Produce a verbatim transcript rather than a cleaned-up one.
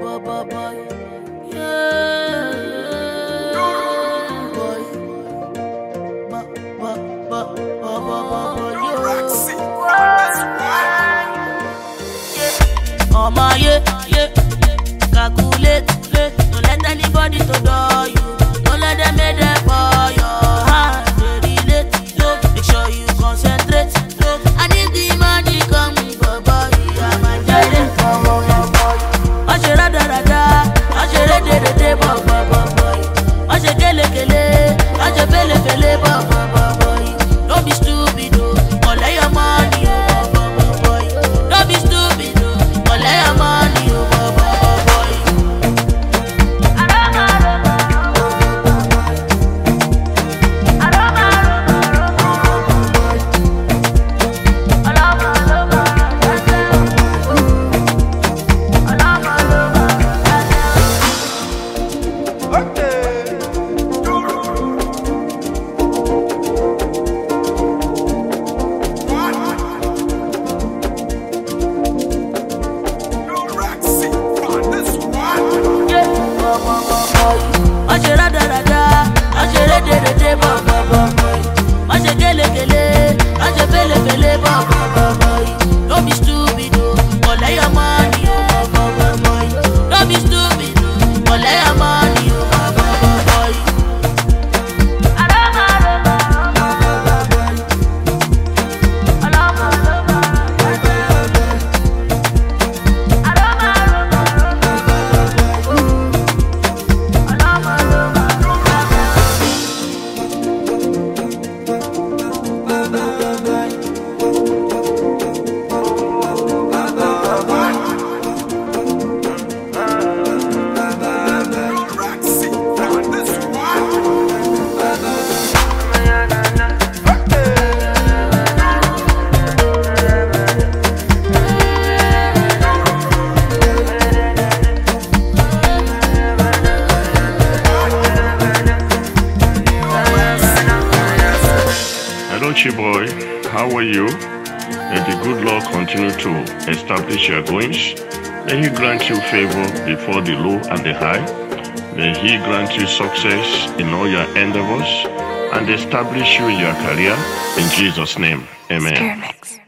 boy, boy, boy. Yeah, boy. Ba, ba, ba, ba, ba, ba, ba, yeah. Oh my, yeah, yeah. Calculate, don't let anybody to know you. Don't let them make them for your heart. They relate, make sure you concentrate. I need the money coming for boy. I'm a giant for boy. I should have done that. I should have did it, boy, boy, boy. I should kill it, kill it. I should feel it, feel it, boy, boy, boy. Don't be stupid, oh. Collect your money, oh, boy, boy, boy. Don't be stupid, oh. Collect your money, oh, boy, boy, boy. Don't be stupid, oh. Collect your money, oh, boy, boy, boy. Don't be stupid, oh. Collect your money, oh, boy, boy, boy. Boy, how are you? May the good Lord continue to establish your goings. May He grant you favor before the low and the high. May He grant you success in all your endeavors and establish you in your career. In Jesus' name, amen.